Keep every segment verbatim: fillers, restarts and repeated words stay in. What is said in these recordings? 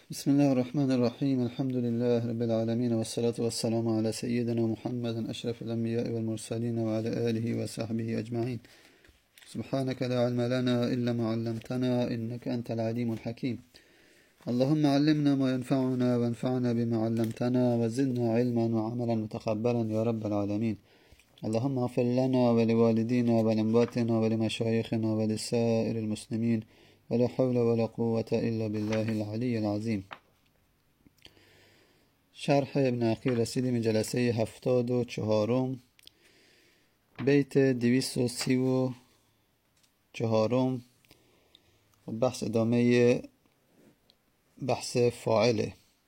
بسم الله الرحمن الرحيم. الحمد لله رب العالمين، والصلاة والسلام على سيدنا محمد أشرف الأنبياء والمرسلين وعلى آله وصحبه أجمعين. سبحانك لا علم لنا إلا ما علمتنا إنك أنت العليم الحكيم. اللهم علمنا ما ينفعنا وانفعنا بما علمتنا وزدنا علما وعملا متقبلا يا رب العالمين. اللهم اغفر لنا ولوالدينا ولأمواتنا ولمشايخنا ولسائر المسلمين، ولا حول ولا قوة إلا بالله العلي العظيم. شرح ابن عقیل رسیدیم جلسه هفتاد و چهارم، بیت دویست و سی و چهارم، بحث ادامه بحث فاعله.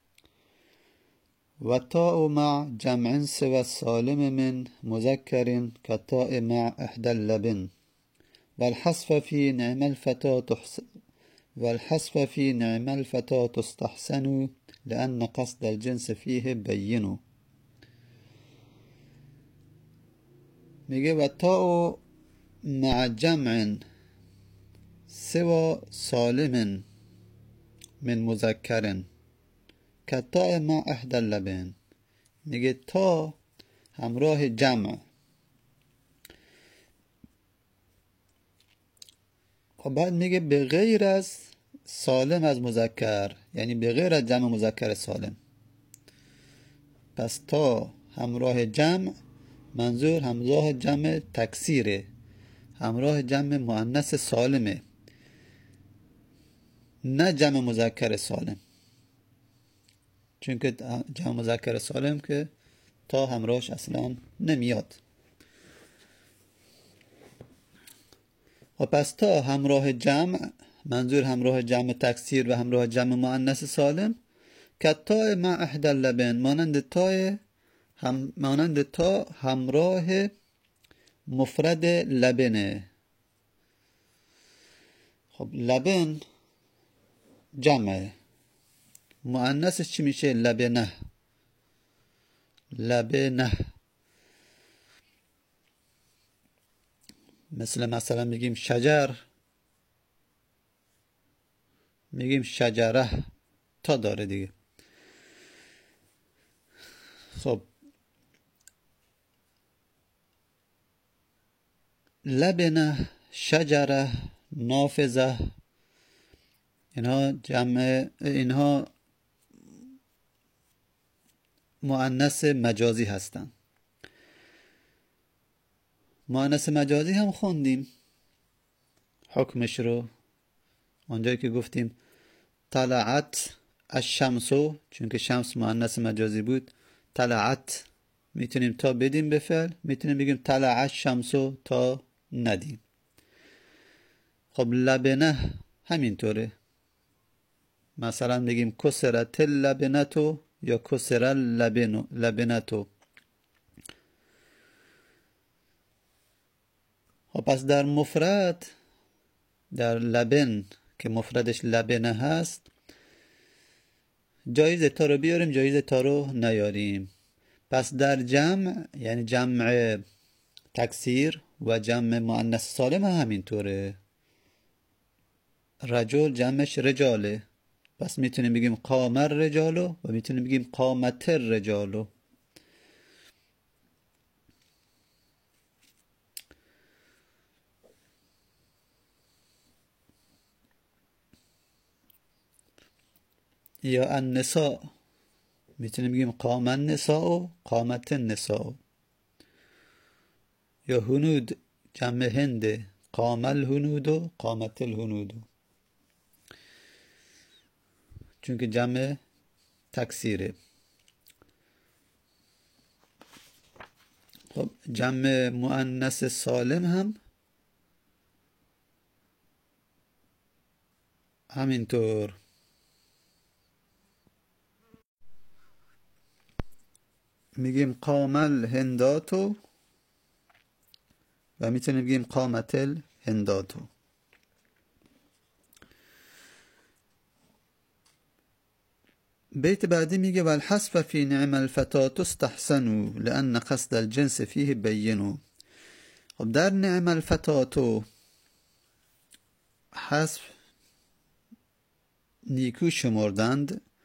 و تاء مع جمع سوى السالم من مذكر كالتاء مع إحدى اللبن، والحذف في نعم الفتى تحسن والحذف في نعم الفتى تستحسن لأن قصد الجنس فيه بين. میگه و تاء مع جمع سوى سالم من مذكر كالتاء مع إحدى اللبن. میگه تا همراه جمع، خب بعد میگه به غیر از سالم از مذکر، یعنی به غیر از جمع مذکر سالم. پس تا همراه جمع منظور همراه جمع تکثیره، همراه جمع مؤنث سالمه، نه جمع مذکر سالم. چون که جمع مذکر سالم که تا همراهش اصلا نمیاد. و پس تا همراه جمع منظور همراه جمع تکثیر و همراه جمع مؤنث سالم. که تا مع احدى اللبن، مانند تا هم مانند تا همراه مفرد لبنه. خب لبن جمعه، مؤنثش چی میشه؟ لبنه. لبنه مثل مثلا میگیم شجر، میگیم شجره، تا داره دیگه. خب لبنه، شجره، نافذه، اینها جمع، اینها مؤنث مجازی هستند. مؤنث مجازی هم خوندیم حکمش رو اونجایی که گفتیم طلعت الشمس، چون که شمس مؤنث مجازی بود. طلعت میتونیم تا بدیم به فعل، میتونیم بگیم طلع الشمس تا ندیم. خب لبنه همینطوره، مثلا بگیم کسرت اللبنتو یا کسر اللبنتو. خب پس در مفرد، در لبن که مفردش لبنه هست، جایز تا رو بیاریم، جایز تا رو نیاریم. پس در جمع، یعنی جمع تکثیر و جمع مؤنث سالم همینطوره. رجل جمعش رجاله، پس میتونیم بگیم قام الرجالو و میتونیم بگیم قامت الرجالو. یا النساء میتونیم بگیم قام النساء و قامت النساء. یا هنود جمع هنده، قام الهنود و قامت الهنود، چون که جمع تکثیره. خب جمع مؤنث سالم هم همینطور. میگیم قام الهنداتو و میتونیم بگیم قامت الهنداتو. بیت بعدی میگه والحذف فی نعم الفتى تستحسن لأن قصد الجنس فيه بین. خب در نعم الفتى حذف نیکو شمردند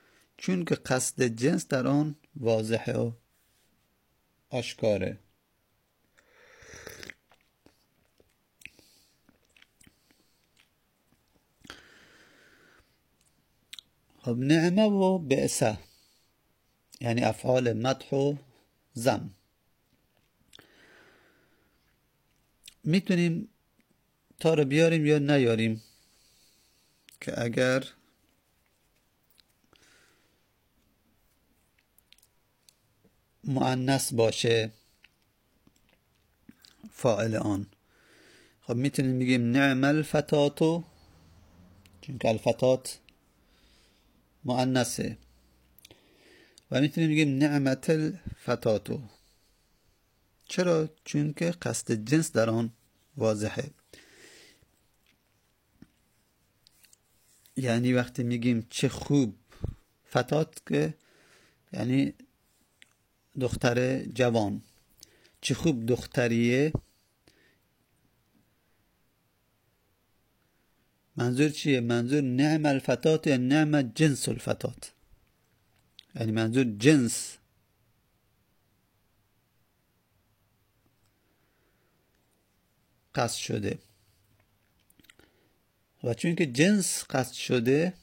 چون که قصد جنس در آن واضحه و آشکاره. خب نعمه و بئسه یعنی افعال مدح و ذم. میتونیم تا رو بیاریم یا نیاریم که اگر مؤنث باشه فاعل آن. خب میتونیم بگیم نعم الفتاتو، چون که الفتات مؤنثه، و میتونیم بگیم نعمت الفتاتو. چرا؟ چون که قصد جنس در آن واضحه. یعنی وقتی میگیم چه خوب فتات، که یعنی دختر جوان، چه خوب دختریه، منظور چیه؟ منظور نعم الفتات یا نعم جنس الفتات، یعنی منظور جنس قصد شده. و چون که جنس قصد شده،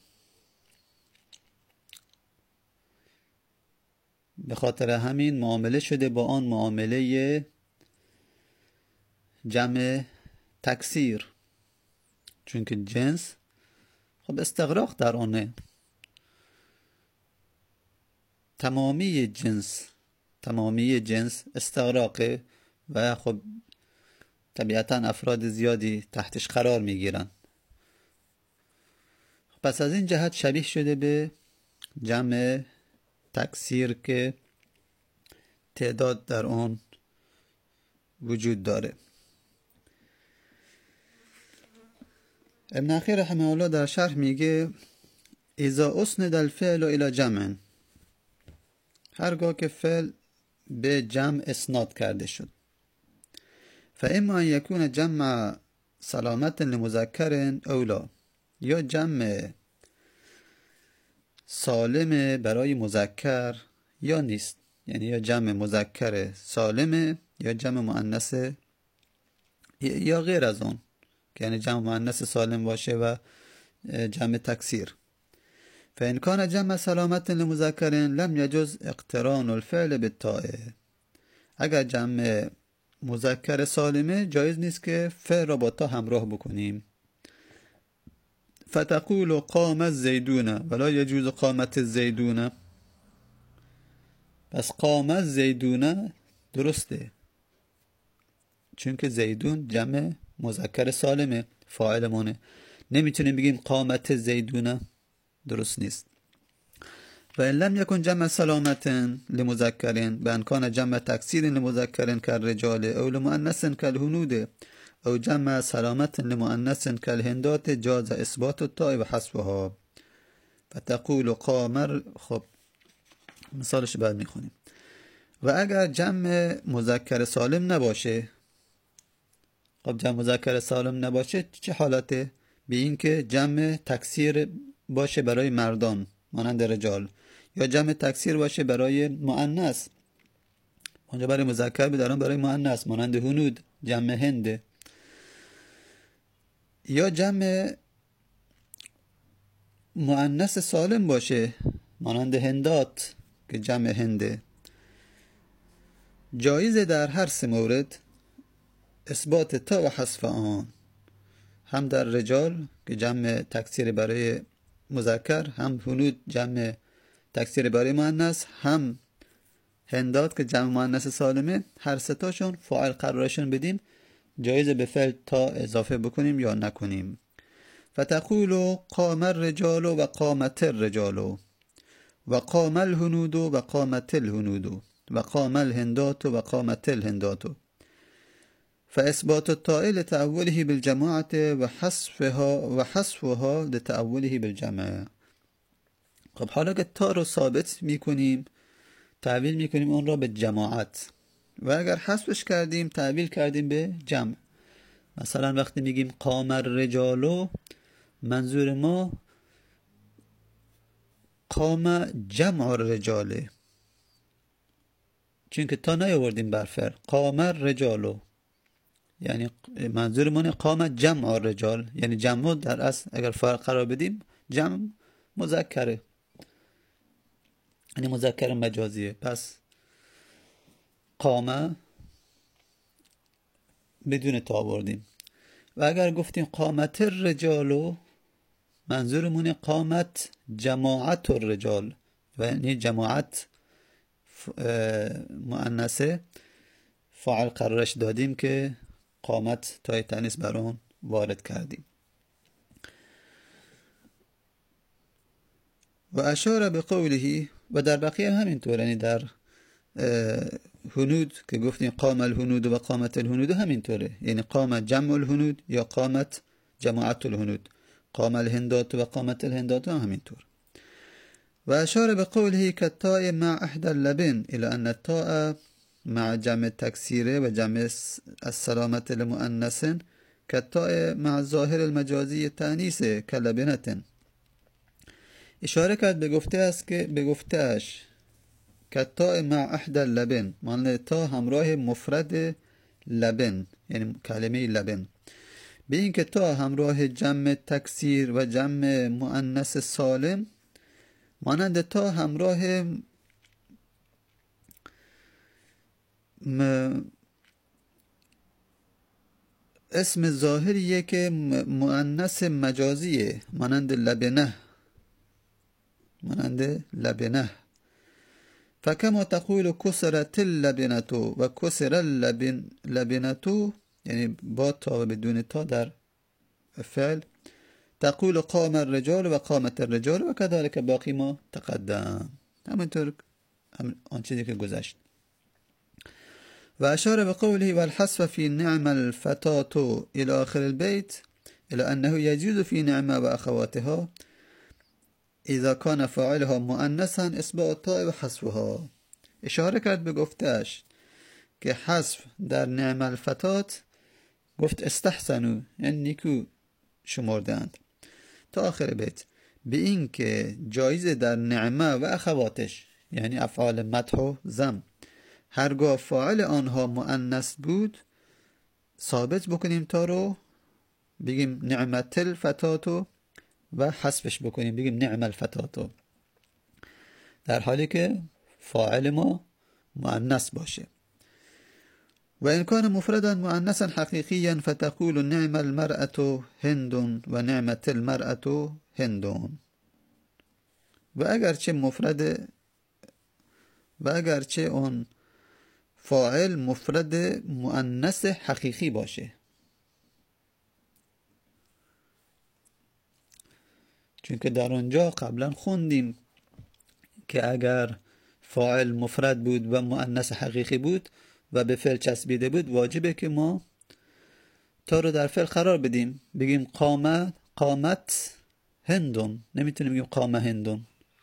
به خاطر همین معامله شده با آن معامله جمع تکثیر، چون که جنس خب استغراق در آنه. تمامی جنس تمامی جنس استغراقه و خب طبیعتا افراد زیادی تحتش قرار میگیرن. پس از این جهت شبیه شده به جمع تکثیر که تعداد در آن وجود داره. ابن اخیر رحمه الله در شرح میگه اذا اسند الفعل الى جمع، هرگاه که فعل به جمع اسناد کرده شد، فاما ان یکون جمع سلامت لمذکر اولا، یا جمع سالم برای مذکر یا نیست، یعنی یا جمع مذکر سالمه یا جمع مؤنث یا غیر از اون، یعنی جمع مؤنث سالم باشه و جمع تکثیر. فإن كان جمع سلامت لمذکر لم يجوز اقتران الفعل بالتاء، اگر جمع مذکر سالمه جایز نیست که فعل را با تا همراه بکنیم. فتقول قام الزیدون ولا يجوز قامت الزیدون، پس قام الزیدون درسته، چون که زیدون جمع مذکر سالمه، فاعلمونه. نمیتونیم بگیم قامت زیدون، درست نیست. و ان لم یکن جمع سلامت لمذکر بان کان جمع تکثیر لمذکر کالرجال او لمؤنث کالهنود او جمع سلامت لمؤنث کالهندات جاز اثبات التاء و حذفها. فتقول قامر، خب مثالش بعد میخونیم. و اگر جمع مذکر سالم نباشه، خب جمع مذکر سالم نباشه چه حالته؟ به این که جمع تکثیر باشه برای مردان مانند رجال، یا جمع تکثیر باشه برای مؤنث، اونجا برای مذکر بدارن برای مؤنث مانند هنود جمع هنده، یا جمع مؤنث سالم باشه مانند هندات که جمع هنده. جایزه در هر سه مورد اثبات تا و حذف آن، هم در رجال که جمع تکثیر برای مذکر، هم هنود جمع تکثیر برای مؤنث، هم هندات که جمع مؤنث سالمه، هر سه تاشون فاعل قرارشون بدیم، جایزه به فعل تا اضافه بکنیم یا نکنیم. فتقول قام الرجال و قامت الرجال و قام الهنود و قامت الهنود و قام الهندات و قامت الهندات. فاثبات التاء لتأوله بالجماعة و حذفها و حذفها لتأوله بالجمع. خب حالا که تا رو ثابت میکنیم تعویل میکنیم اون را به جماعت، و اگر حذفش کردیم تعویل کردیم به جمع. مثلا وقتی میگیم قام الرجال، منظور ما قام جمع الرجاله، چون که تا نیاوردیم بر فعل. قام الرجالو یعنی منظورمون قام جمع الرجال، یعنی جمع در اصل اگر فاعل قرار بدیم جمع مذکره، یعنی مذکر مجازیه. پس قام بدون تا آوردیم. و اگر گفتیم قامت الرجالو منظورمون قامت جماعت الرجال، و یعنی جماعت مؤنثه فاعل قرارش دادیم که قامت تای تانیث بر اون وارد کردیم. و اشاره به قوله، و در بقیه همینطور، یعنی در هنود که گفتیم قام الهنود و قامت الهنود همینطوره، یعنی قام جمع الهنود یا قامت جماعت الهنود، قام الهندات و قامت الهندات هم همینطور. و اشاره به قوله که التاء مع احدى اللبن الى ان التاء مع جمع تکسیره و جمع السلامت لمؤنث که التاء مع ظاهر المجازی تانیث کلبنتن. اشاره کرد به گفته است که به گفتهش که التاء مع احدى اللبن، معنی تا همراه مفرد لبن یعنی کلمه لبن، به این که تا همراه جمع تکسیر و جمع مؤنث سالم، مانند تا همراه م... اسم ظاهریه که مؤنث مجازیه، مانند لبنه، مانند لبنه. فکما تقول کسرت اللبنه و کسر اللبن لبنه، یعنی با تا و بدون تا در فعل، تقول قام الرجال و قامت الرجال و كذلك باقی ما تقدم، همینطور آن چیزی که گذشت. و اشاره به قوله و الحذف في نعم الفتاة الى آخر البيت الى انه يجوز في نعمه و اخواتها اذا كان فاعلها مؤنثا اثبات تاء و حذفها. اشاره کرد به گفتهش که حذف در نعم الفتاة، گفت استحسنو یعنی نیکو شمردند تا آخر بیت، به این که جایزه در نعمه و اخواتش یعنی افعال مدح و ذم هرگاه فاعل آنها مؤنث بود ثابت بکنیم تا رو بگیم نعمت الفتاتو و حذفش بکنیم بگیم نعم الفتاتو، در حالی که فاعل ما مؤنث باشه. و ان کان مفردا مؤنثا حقیقیا فتقول نعم المرأة هند و نعمت المرأة هندون. و اگرچه مفرد و اگرچه اون فاعل مفرد مؤنث حقیقی باشه، چون که در اونجا قبلا خوندیم که اگر فاعل مفرد بود و مؤنث حقیقی بود و به فعل چسبیده بود واجبه که ما تا رو در فعل قرار بدیم، بگیم قامت قامت هندون، نمیتونیم بگیم قام هندون.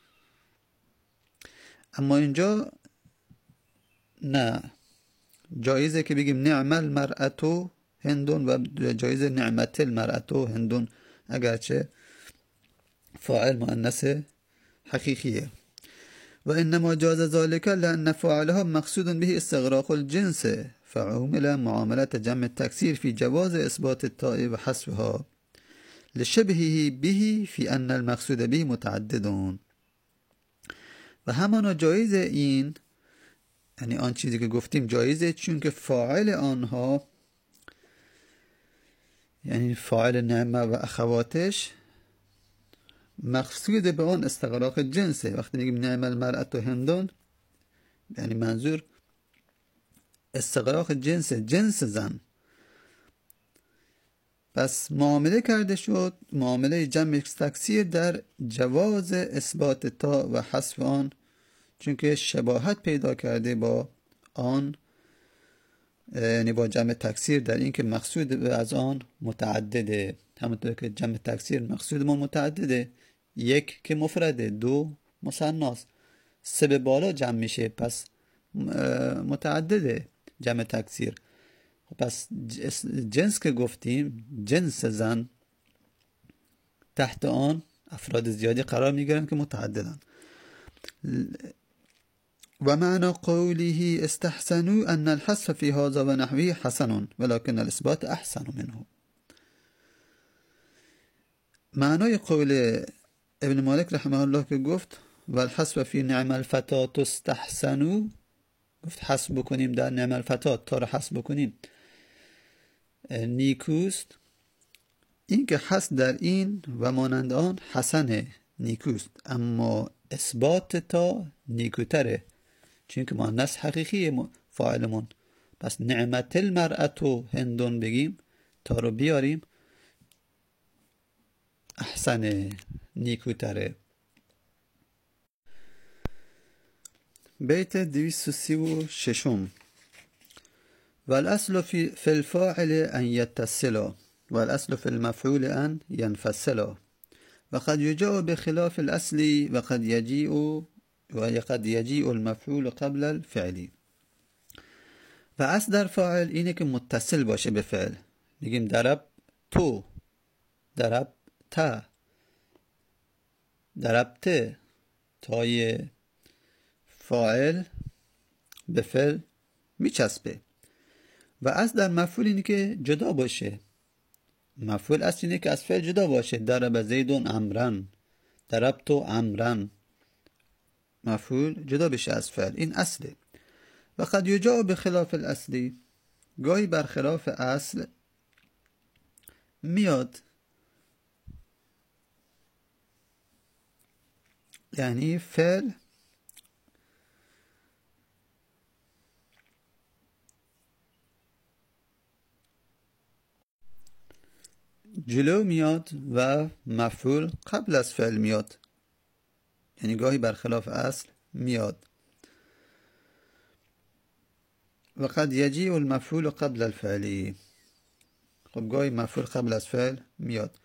اما اینجا نه، جایزه که بگیم نعم المرأة هندون و جایزه نعمت المرأة هندون اگرچه فاعل مؤنث حقیقیه. و انما جاز ذلك لان فاعلها مقصود به استغراق الجنس فعمل معامله جمع التكسير في جواز اثبات التاء و حذفها لشبهه به في ان المقصود به متعددون. و همانا جایزه این، یعنی آن چیزی که گفتیم جایزه چون که فاعل آنها یعنی فاعل نعمه و اخواتش مقصود به آن استغراق جنسه. وقتی میگیم نعم المرأة هندون یعنی منظور استغراق جنس جنس زن. پس معامله کرده شد معامله جمع تکسیر در جواز اثبات تا و حذف آن، چون که شباهت پیدا کرده با آن، یعنی با جمع تکسیر در این که مقصود از آن متعدده. همونطور که جمع تکسیر مقصود ما متعدده، یک که مفرده، دو مثناست، سه به بالا جمع میشه، پس متعدده جمع تکسیر. پس جنس که گفتیم جنس زن تحت آن افراد زیادی قرار میگیرن که متعددن. و معنى قوله استحسنوا أن الحذف في هذا و نحوه حسن ولكن الإثبات أحسن منه. معنای قول ابن مالک رحمه الله که گفت و الحذف فی نعم الفتاة استحسنوا، گفت حذف بکنیم در نعم الفتاة، تا رو حذف بکنیم نیکوست، این که حذف در این و مانند آن حسن نیکوست، اما اثبات تا نیکوتره، چون که مؤنث حقیقی فاعلمون. پس نعمت المرأة هندون بگیم، تا رو بیاریم احسن نیکوتره. بیت دویست و سی و ششم والأصل في في الفاعل أن يتصل والأصل في المفعول أن ينفصل وقد يجاء بخلاف الأصل وقد يجيء وقد يجيء المفعول قبل الفعل. و اصل در فاعل اینه که متصل باشه به فعل. میگیم ضرب تو، ضرب تا، ضربت، تای فاعل به فعل میچسبه. و اصل در مفعول اینه که جدا باشه. مفعول اصل اینه که از فعل جدا باشه. ضرب زیدون امرن، ضربت امرن، مفعول جدا بشه از فعل، این اصله. و قد یجاء بخلاف الاصلی، گاهی برخلاف اصل میاد، یعنی فعل جلو میاد و مفعول قبل از فعل میاد، یعنی گاهی برخلاف اصل میاد. و قد یجیء المفعول قبل الفعل، خب گاهی مفعول قبل از فعل میاد.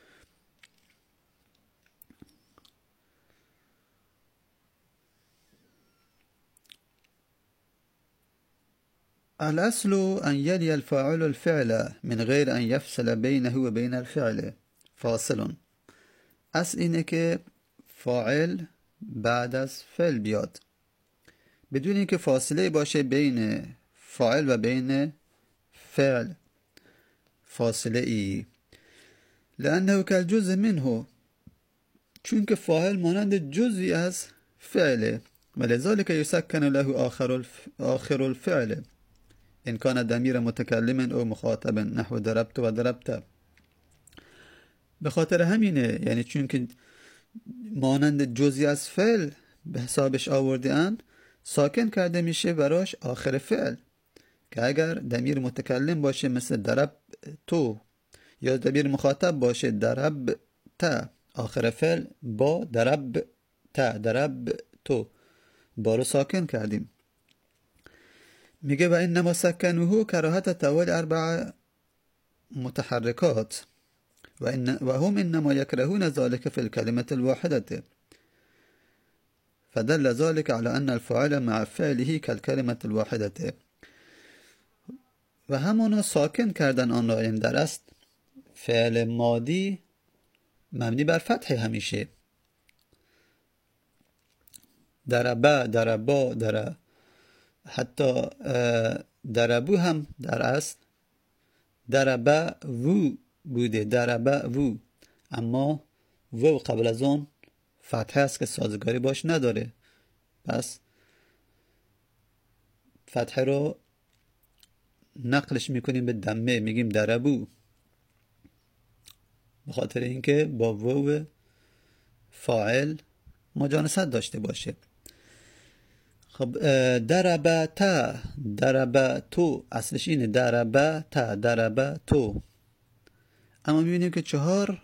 الأصل أن يلي الفاعل الفعل من غير أن يفصل بينه وبين الفعل فاصل. اصل اینه که فاعل بعد از فعل بیاد بدون اینکه فاصله باشه بین فاعل و بین فعل، فاصله ای. لأنه كالجزء منه، چون که فاعل مانند جزئی از فعله. ولذلك يسكن له آخر الف... آخر الفعل إن كان ضمير متكلم أو مخاطب نحو ضربت و ضربت. به خاطر همینه، یعنی چون که مانند جزئی از فعل به حسابش آورده ان، ساکن کرده میشه براش آخر فعل، که اگر ضمیر متکلم باشه مثل ضرب تو، یا ضمیر مخاطب باشه ضرب تا، آخر فعل با ضرب تا، ضرب تو، با رو ساکن کردیم. میگه و انما سکنوه کراهت توالی اربع متحرکات و, إن و هم انما يكرهون ذلك في الكلمة الواحدة فدل ذلك على أن الفاعل مع فعله كالكلمة الواحدة. و همانا ساکن کردن آن را، در است فعل ماضی مبنی بر فتح همیشه. دربا، دربا، در حتی دربو هم در است دربا وو بوده، دربا وو، اما وو قبل از اون فتحه است که سازگاری باش نداره، پس فتحه رو نقلش میکنیم به دمه، میگیم دربو، به خاطر اینکه با وو فاعل مجانست داشته باشه. خب دربا تا، دربا تو، اصلش اینه دربا تا، دربا تو. اما میبینیم که چهار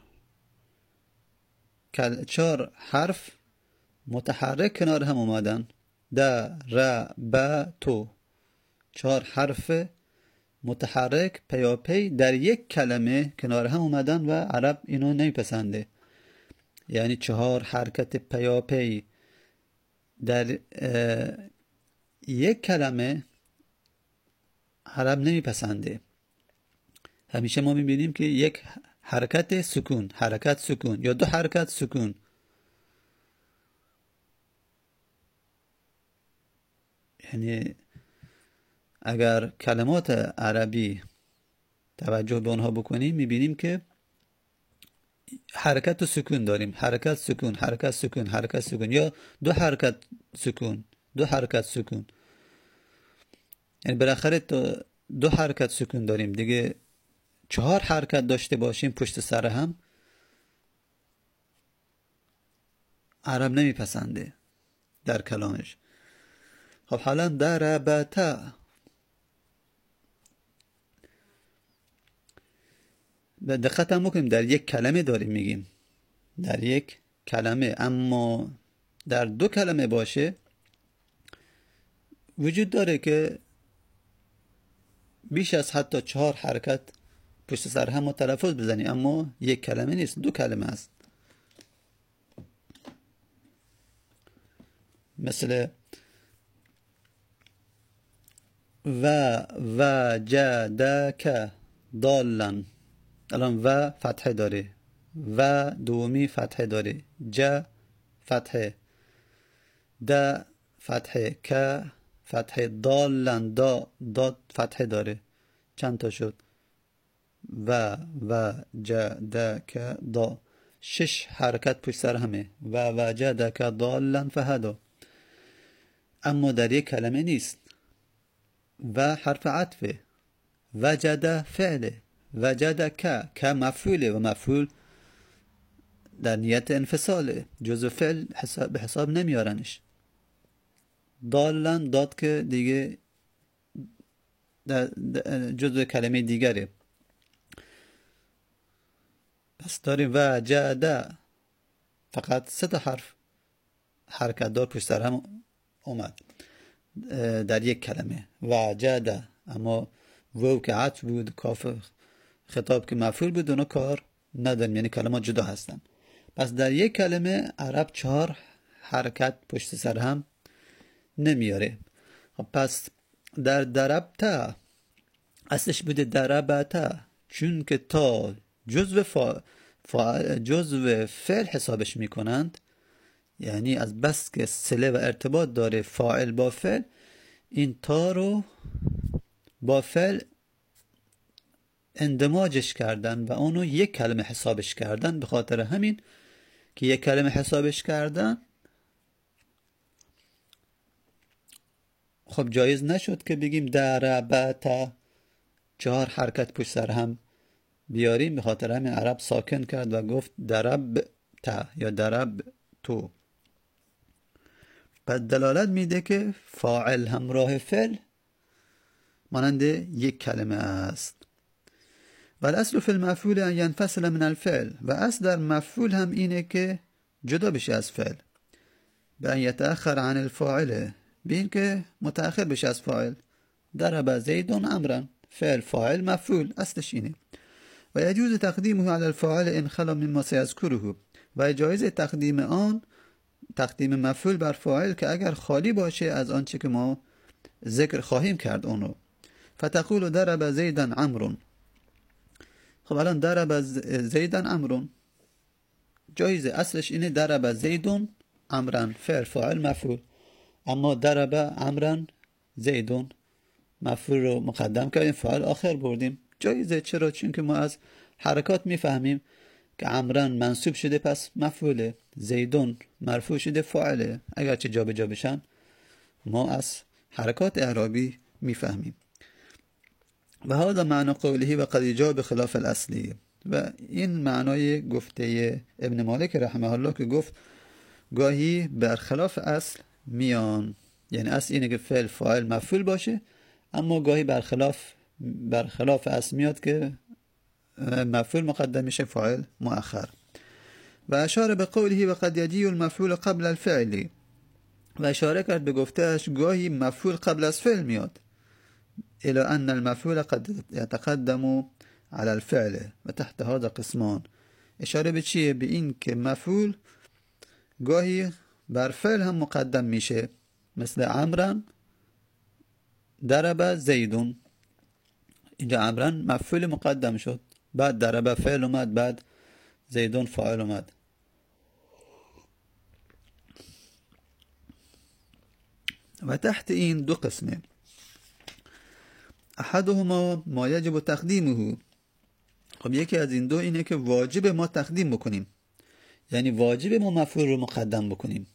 چهار حرف متحرک کنار هم اومدن. دربا تو، چهار حرف متحرک پیاپی در یک کلمه کنار هم اومدن و عرب اینو نمیپسنده. یعنی چهار حرکت پیاپی در یک کلمه عرب نمیپسنده. همیشه ما میبینیم که یک حرکت سکون، حرکت سکون، یا دو حرکت سکون. یعنی اگر کلمات عربی توجه به اونها بکنیم میبینیم که حرکت و سکون داریم. حرکت سکون، حرکت سکون، حرکت سکون، یا دو حرکت سکون، دو حرکت سکون. یعنی بالاخره دو حرکت سکون داریم دیگه. چهار حرکت داشته باشیم پشت سر هم عرب نمیپسنده در کلامش. خب حالا ضربت، دقت هم بکنیم در یک کلمه داریم میگیم، در یک کلمه، اما در دو کلمه باشه وجود داره که بیش از حتی چهار حرکت پشت سر هم تلفظ بزنی، اما یک کلمه نیست، دو کلمه است. مثل و وجدک ضالا، الان و فتحه داره، و دومی فتحه داره، ج فتحه، د فتحه، ک فتحه، ضالا دا داد فتحه داره. چند تا شد؟ و و ج د ک دا، شش حرکت پشت سر همه. و وجدک ضالا فهدا، اما در یک کلمه نیست. و حرف عطفه، وجد فعله، وجد که که مفعوله و مفعول در نیت انفصاله، جزء فعل حساب به حساب نمیارنش. ضالا داد که دیگه جزء کلمه دیگره. پس داریم وجد، فقط سه تا حرف حرکت دار پشت سر هم اومد در یک کلمه. وجد، اما وو که عطف بود، کاف خطاب که مفعول بود، اونا کار نداریم، یعنی کلمات جدا هستن. پس در یک کلمه عرب چهار حرکت پشت سر هم نمیاره. خب پس در ضربت اصلش بوده ضربت، چون که تا جزو فا... فا... جزو فعل حسابش میکنند، یعنی از بس که صله و ارتباط داره فاعل با فعل، این تا رو با فعل اندماجش کردن و اونو یک کلمه حسابش کردن. به خاطر همین که یک کلمه حسابش کردن، خب جایز نشد که بگیم ضربت چهار حرکت پشت سر هم بیاریم. به خاطر همین عرب ساکن کرد و گفت ضربت یا ضرب تو. پس دلالت میده که فاعل همراه فعل مانند یک کلمه است. و الاصل فی المفعول ان ينفصل من الفعل، و اصل در مفعول هم اینه که جدا بشه از فعل. به ان یتأخر عن الفاعل، به این که متأخر بشه از فاعل. ضرب زید امرا، فعل فاعل مفعول، اصلش اینه. و یجوز تقدیمه علی الفاعل ان خلا مما سیذکره، و جایز تقدیم آن، تقدیم مفعول بر فاعل که اگر خالی باشه از آنچه که ما ذکر خواهیم کرد اونو. فتقول ضرب زیدا عمرو. خب الان ضرب زیدا عمرو جایزه، اصلش اینه ضرب زیدون عمرا، فعل فاعل مفعول، اما ضرب عمرا زیدون مفعول رو مقدم کردیم، فاعل آخر بردیم. جایزه. چرا؟ چون که ما از حرکات میفهمیم که عمرا منصوب شده پس مفعوله، زیدون مرفوع شده فاعله. اگرچه جا به جا بشن ما از حرکات اعرابی میفهمیم. و هذا معنی قوله و قد جاء بخلاف الاصلی، و این معنای گفته ابن مالک رحمه الله که گفت گاهی برخلاف اصل میان، یعنی اصل اینه که فعل فاعل مفعول باشه، اما گاهی برخلاف برخلاف اصل میاد که مفعول مقدم میشه فاعل مؤخر. و اشاره به قوله و قد یجیء المفعول قبل الفعل، و اشاره کرد به گفتهش گاهی مفعول قبل از فعل میاد. الى ان المفعول قد يتقدم على الفعل و تحت هذا قسمان. اشاره به چیه؟ به این که مفعول گاهی بر فعل هم مقدم میشه، مثل عمرا ضرب زیدون. اینجا عمرا مفعول مقدم شد، بعد ضرب فعل اومد، بعد زیدون فاعل اومد. و تحت این دو قسمه. احدهما ما یجب تقدیمه. خب یکی از این دو اینه که واجب ما تقدیم بکنیم، یعنی واجب ما مفعول رو مقدم بکنیم،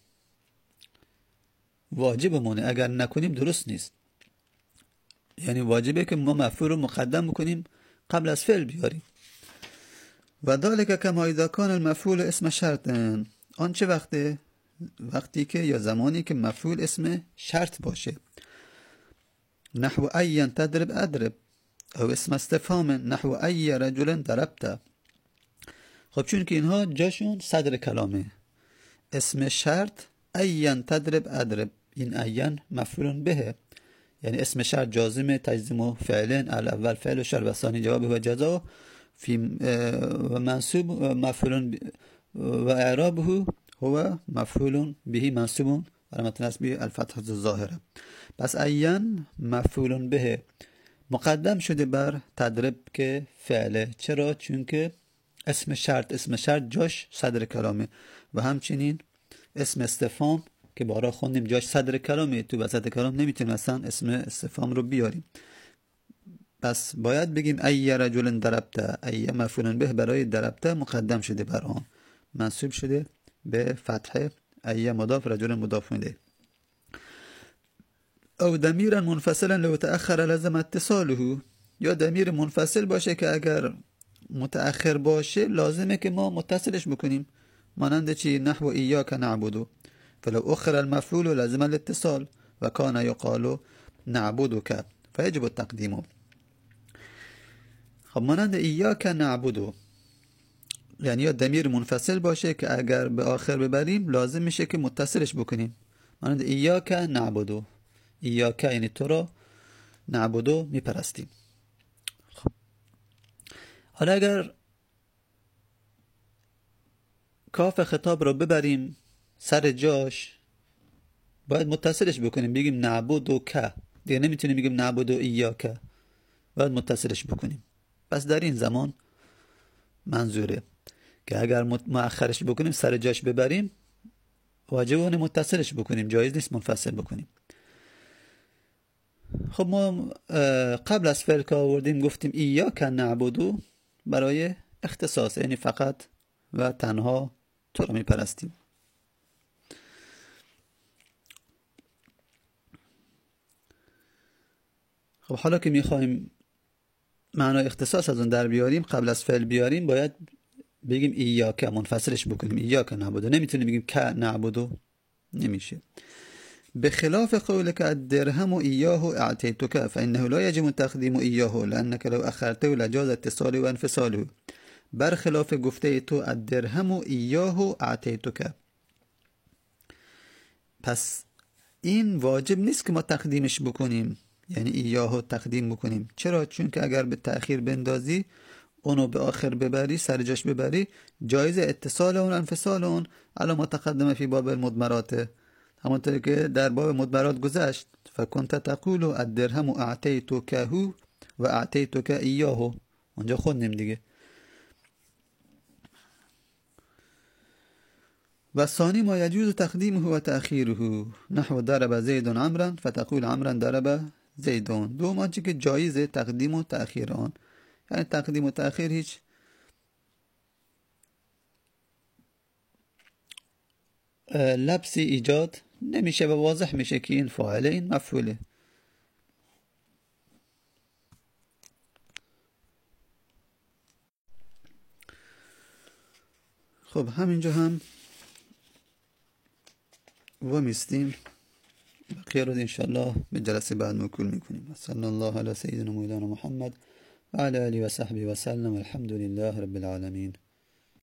واجب مونه، اگر نکنیم درست نیست. یعنی واجبه که ما مفعول رو مقدم بکنیم قبل از فعل بیاریم. و ذالک کما اذا کان المفعول اسم شرط. آن چه وقته؟ وقتی که یا زمانی که مفعول اسم شرط باشه. نحو ای تضرب اضرب، او اسم استفهام نحو ای رجل ضربت. خب چون که اینها جاشون صدر کلامه. اسم شرط ای تضرب اضرب، این ای مفعول به، یعنی اسم شرط جازم تجزم فعلین، الاول فعل و شرط و ثانی جواب و جزا فی و منصوب مفعول و اعرابه هو مفعول به منصوب علامت نصبه الفتحة الظاهره. پس این مفعول به مقدم شده بر تضرب که فعله. چرا؟ چون که اسم شرط اسم شرط جاش صدر کلامه و همچنین اسم استفهام که بارا خوندیم جاش صدر کلامه، تو وسط کلام نمیتونیم اصلا اسم استفهام رو بیاریم. پس باید بگیم ای رجل ضربت، ای مفعول به برای ضربت مقدم شده بر آن، منصوب شده به فتحه، ای مضاف رجل مضاف الیه. او ضمیرا منفصلا لو تأخر لازم اتصاله، یا ضمیر منفصل باشه که اگر متأخر باشه لازمه که ما متصلش بکنیم، مانند چی؟ نحو ایاک نعبدو فلو اخر المفعول لازم الاتصال و کان یقال نعبدک فیجب التقدیم. خب مانند ایاک نعبدو، یعنی یا ضمیر منفصل باشه که اگر به آخر ببریم لازم میشه که متصلش بکنیم، مانند ایاک نعبدو، ایاک یعنی تو را، نعبدو میپرستیم. خب حالا اگر کاف خطاب را ببریم سر جاش باید متصلش بکنیم، بگیم نعبدو که، دیگه نمیتونیم بگیم نعبدو ایاک، باید متصلش بکنیم. پس در این زمان منظوره که اگر مؤخرش بکنیم سر جاش ببریم واجبونه متصلش بکنیم، جایز نیست منفصل بکنیم. خب ما قبل از فعل که آوردیم گفتیم ایاک نعبدو برای اختصاص، یعنی فقط و تنها تو را میپرستیم. خب حالا که میخوایم معنای اختصاص از اون در بیاریم، قبل از فعل بیاریم باید بگیم ایاک، منفصلش بکنیم، ایاک نعبدو. نمیتونیم بگیم که نعبدو، نمیشه. بخلاف قولك الدرهم إياه أعطيتك فإنه لا يجب تقديم إياه لأنك لو أخرته لجاز اتصاله وانفصاله. برخلاف گفته تو الدرهم إياه أعطيتك، پس این واجب نیست که ما تقدیمش بکنیم، یعنی ایاهو تقدیم بکنیم. چرا؟ چون که اگر به تأخیر بندازی اونو به آخر ببری، سر جاش ببری، جایز اتصال اون انفصال اون علا ما تقدم فی باب المدمرات، همونطور که در باب مدمرات گذشت. فکنت تقول الدرهم اعطیتکه و اعطیتک ایاه، اونجا خوندیم دیگه. و ثانی ما یجوز تقدیمه و تأخیره نحو ضرب زید عمرا فتقول عمرا ضرب زیدون. دو ما چی که جایز تقدیم و تأخیر آن، یعنی تقدیم و تأخیر هیچ لبسی ایجاد نمیشه و واضح میشه که این فاعله این مفعوله. خب همینجا هم و میستیم، بقیه رو انشاءالله به جلسه بعد مکول میکنیم. صلی الله علی سیدنا مولانا محمد و علی آله و صحبه و سلم. الحمد لله رب العالمین.